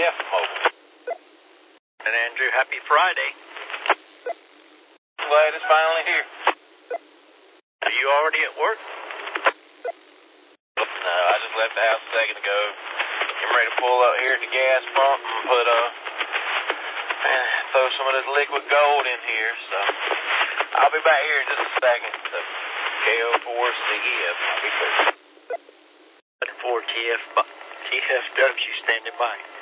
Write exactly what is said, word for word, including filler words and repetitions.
F Mobile. And Andrew, happy Friday. Glad it's finally here. Are you already at work? No, I just left the house a second ago. I'm ready to pull up here at the gas pump and put uh and throw some of this liquid gold in here. So I'll be back here in just a second. So K O four C E F. I'll be quick. four T F, T F W standing by.